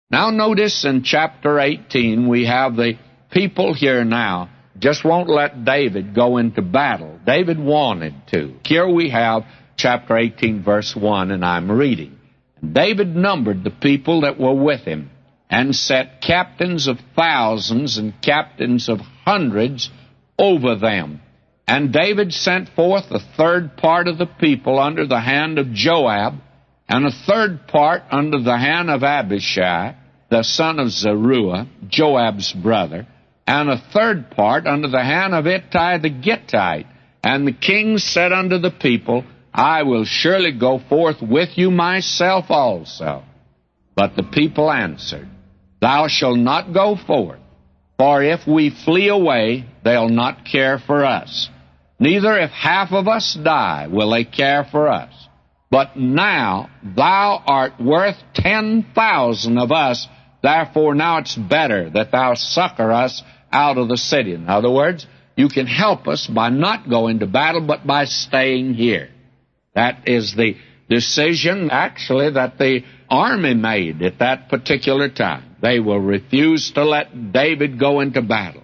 Now notice in chapter 18 we have the people here now just won't let David go into battle. David wanted to. Here we have chapter 18, verse 1, and I'm reading. David numbered the people that were with him, and set captains of thousands and captains of hundreds over them. And David sent forth a third part of the people under the hand of Joab, and a third part under the hand of Abishai, the son of Zeruiah, Joab's brother, and a third part under the hand of Ittai the Gittite. And the king said unto the people, I will surely go forth with you myself also. But the people answered, Thou shalt not go forth, for if we flee away, they'll not care for us. Neither if half of us die will they care for us. But now thou art worth 10,000 of us, therefore now it's better that thou succor us out of the city. In other words, you can help us by not going to battle, but by staying here. That is the decision, actually, that the army made at that particular time. They will refuse to let David go into battle.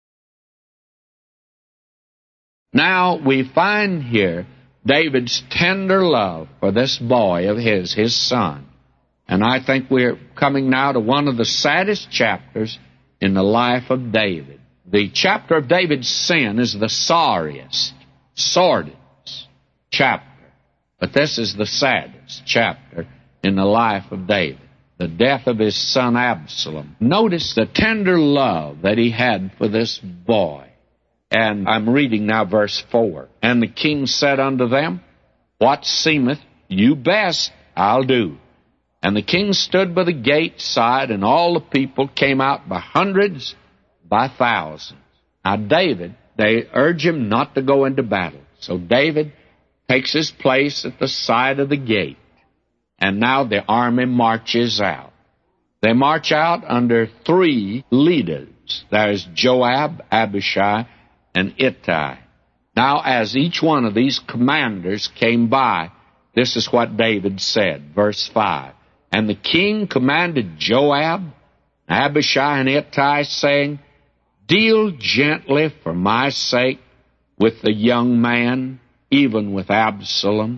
Now we find here David's tender love for this boy of his son. And I think we're coming now to one of the saddest chapters in the life of David. The chapter of David's sin is the sorriest, sordidest chapter. But this is the saddest chapter in the life of David, the death of his son Absalom. Notice the tender love that he had for this boy. And I'm reading now verse 4. And the king said unto them, What seemeth you best, I'll do. And the king stood by the gate side, and all the people came out by hundreds, by thousands. Now David, they urge him not to go into battle. So David takes his place at the side of the gate. And now the army marches out. They march out under 3 leaders. There's Joab, Abishai, and Ittai. Now as each one of these commanders came by, this is what David said, verse 5. And the king commanded Joab, Abishai, and Ittai, saying, Deal gently for my sake with the young man, even with Absalom.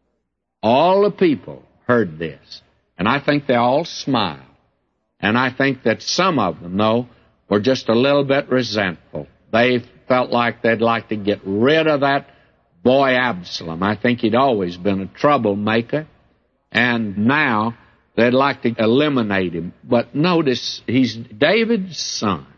All the people heard this, and I think they all smiled. And I think that some of them, though, were just a little bit resentful. They felt like they'd like to get rid of that boy Absalom. I think he'd always been a troublemaker, and now they'd like to eliminate him. But notice, he's David's son.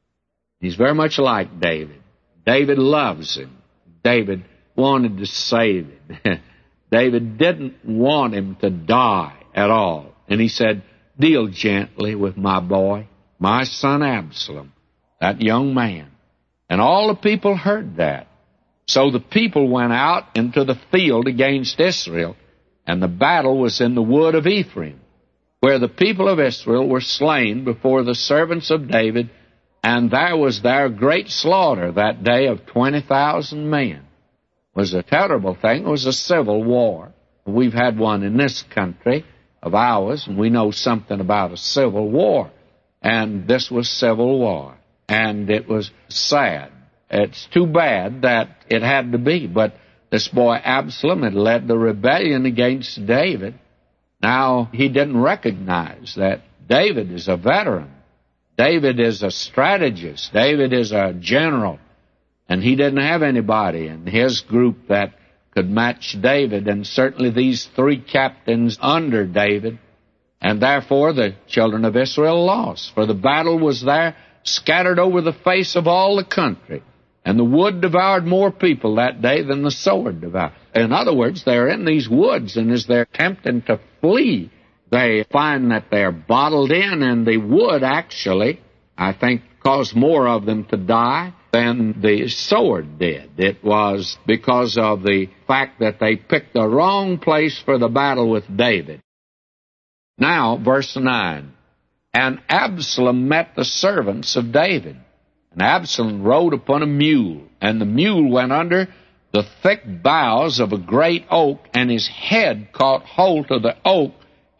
He's very much like David. David loves him. David wanted to save him. David didn't want him to die at all. And he said, Deal gently with my boy, my son Absalom, that young man. And all the people heard that. So the people went out into the field against Israel, and the battle was in the wood of Ephraim, where the people of Israel were slain before the servants of David, and there was their great slaughter that day of 20,000 men. It was a terrible thing. It was a civil war. We've had one in this country of ours, and we know something about a civil war. And this was civil war. And it was sad. It's too bad that it had to be. But this boy Absalom had led the rebellion against David. Now, he didn't recognize that David is a veteran. David is a strategist. David is a general. And he didn't have anybody in his group that could match David, and certainly these 3 captains under David. And therefore the children of Israel lost. For the battle was there, scattered over the face of all the country. And the wood devoured more people that day than the sword devoured. In other words, they're in these woods, and as they're attempting to flee, they find that they're bottled in, and the wood actually, I think, caused more of them to die than the sword did. It was because of the fact that they picked the wrong place for the battle with David. Now, verse 9. And Absalom met the servants of David. And Absalom rode upon a mule, and the mule went under the thick boughs of a great oak, and his head caught hold of the oak,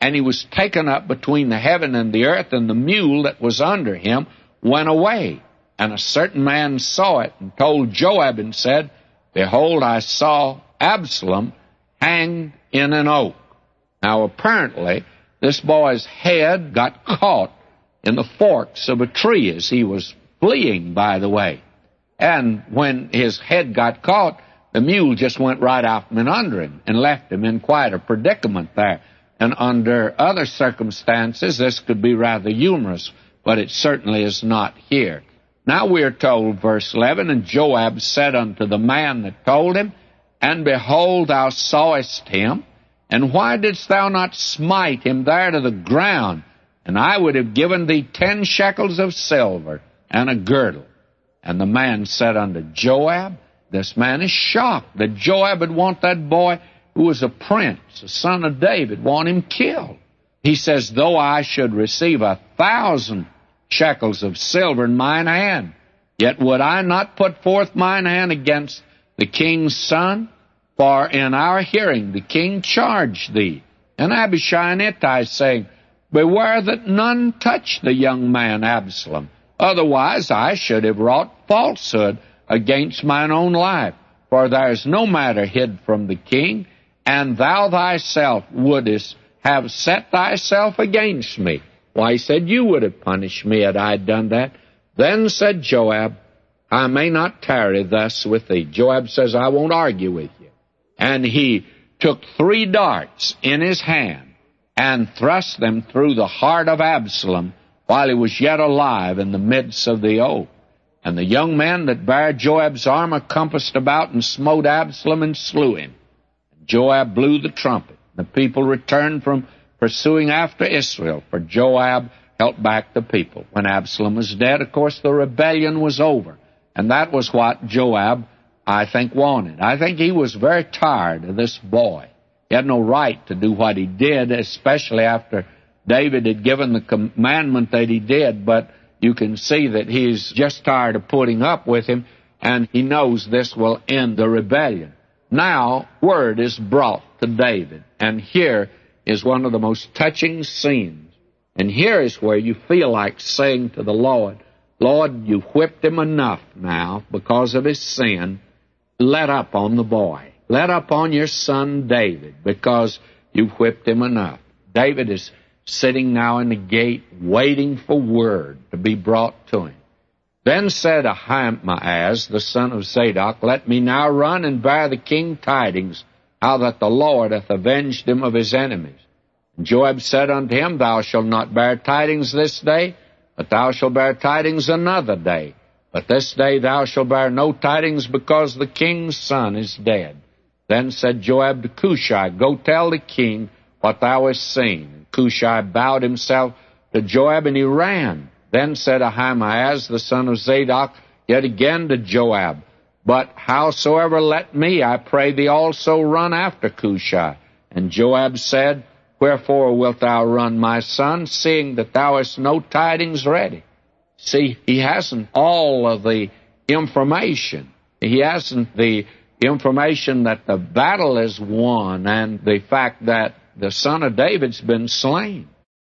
and he was taken up between the heaven and the earth, and the mule that was under him went away. And a certain man saw it, and told Joab, and said, Behold, I saw Absalom hanged in an oak. Now apparently, this boy's head got caught in the forks of a tree as he was fleeing, by the way. And when his head got caught, the mule just went right out from under him and left him in quite a predicament there. And under other circumstances, this could be rather humorous, but it certainly is not here. Now we are told, verse 11, And Joab said unto the man that told him, And behold, thou sawest him, and why didst thou not smite him there to the ground? And I would have given thee 10 shekels of silver and a girdle. And the man said unto Joab, This man is shocked that Joab would want that boy who was a prince, a son of David, want him killed. He says, Though I should receive 1,000 shekels of silver in mine hand, yet would I not put forth mine hand against the king's son? For in our hearing the king charged thee. And Abishai and Ittai, saying, Beware that none touch the young man Absalom. Otherwise I should have wrought falsehood against mine own life. For there is no matter hid from the king, and thou thyself wouldest have set thyself against me. Why, he said, You would have punished me had I done that. Then said Joab, I may not tarry thus with thee. Joab says, I won't argue with you. And he took 3 darts in his hand and thrust them through the heart of Absalom while he was yet alive in the midst of the oak. And the young men that bare Joab's armor compassed about and smote Absalom and slew him. And Joab blew the trumpet. The people returned from pursuing after Israel, for Joab held back the people. When Absalom was dead, of course, the rebellion was over. And that was what Joab, I think, wanted. I think he was very tired of this boy. He had no right to do what he did, especially after David had given the commandment that he did, but you can see that he's just tired of putting up with him, and he knows this will end the rebellion. Now, word is brought to David, and here is one of the most touching scenes. And here is where you feel like saying to the Lord, Lord, you whipped him enough now because of his sin. Let up on the boy. Let up on your son David, because you whipped him enough. David is sitting now in the gate, waiting for word to be brought to him. Then said Ahimaaz, the son of Zadok, Let me now run and bear the king tidings, how that the Lord hath avenged him of his enemies. And Joab said unto him, Thou shalt not bear tidings this day, but thou shalt bear tidings another day. But this day thou shalt bear no tidings, because the king's son is dead. Then said Joab to Cushai, Go tell the king what thou hast seen. And Cushai bowed himself to Joab, and he ran. Then said Ahimaaz, the son of Zadok, yet again to Joab, But howsoever, let me, I pray thee, also run after Cushai. And Joab said, Wherefore wilt thou run, my son, seeing that thou hast no tidings ready? See, he hasn't all of the information. He hasn't the information that the battle is won and the fact that the son of David's been slain.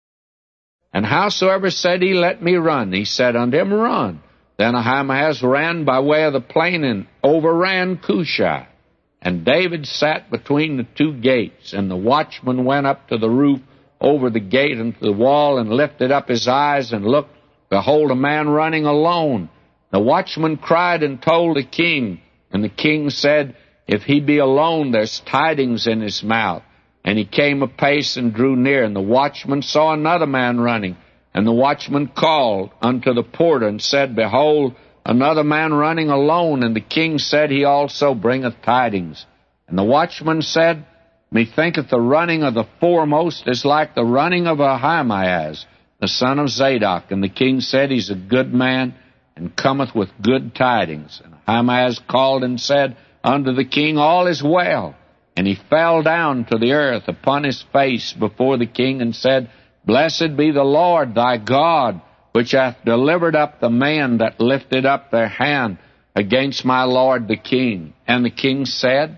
And howsoever said he, Let me run, he said unto him, Run. Then Ahimaaz ran by way of the plain and overran Cushai. And David sat between the 2 gates, and the watchman went up to the roof over the gate and to the wall, and lifted up his eyes and looked. Behold, a man running alone. The watchman cried and told the king. And the king said, If he be alone, there's tidings in his mouth. And he came apace and drew near. And the watchman saw another man running. And the watchman called unto the porter and said, Behold, another man running alone. And the king said, He also bringeth tidings. And the watchman said, Methinketh the running of the foremost is like the running of Ahimaaz, the son of Zadok. And the king said, He's a good man, and cometh with good tidings. And Ahimaaz called and said unto the king, All is well. And he fell down to the earth upon his face before the king, and said, Blessed be the Lord thy God, which hath delivered up the men that lifted up their hand against my lord the king. And the king said,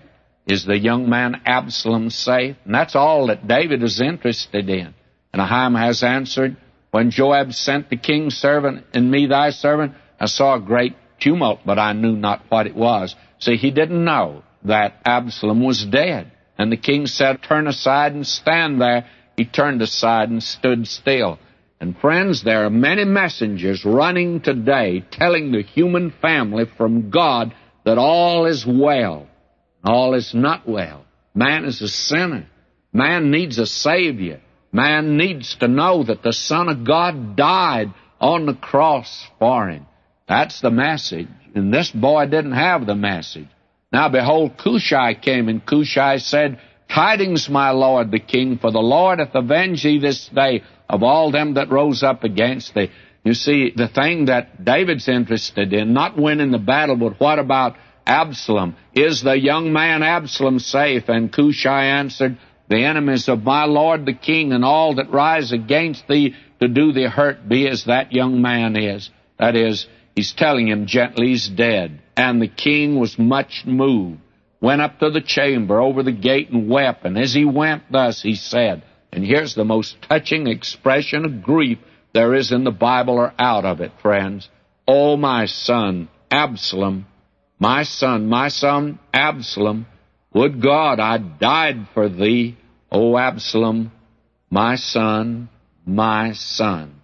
Is the young man Absalom safe? And that's all that David is interested in. And Ahiman has answered, when Joab sent the king's servant and me thy servant, I saw a great tumult, but I knew not what it was. See, he didn't know that Absalom was dead. And the king said, turn aside and stand there. He turned aside and stood still. And friends, there are many messengers running today telling the human family from God that all is well. All is not well. Man is a sinner. Man needs a Savior. Man needs to know that the Son of God died on the cross for him. That's the message. And this boy didn't have the message. Now behold, Cushai came, and Cushai said, tidings, my lord the king, for the Lord hath avenged thee this day of all them that rose up against thee. You see, the thing that David's interested in, not winning the battle, but what about Absalom? Is the young man Absalom safe? And Cushai answered, the enemies of my lord the king and all that rise against thee to do thee hurt be as that young man is. That is, he's telling him gently he's dead. And the king was much moved, went up to the chamber over the gate and wept. And as he went thus, he said, and here's the most touching expression of grief there is in the Bible or out of it, friends. Oh, my son, Absalom, my son, Absalom, would God I died for thee, O Absalom, my son, my son.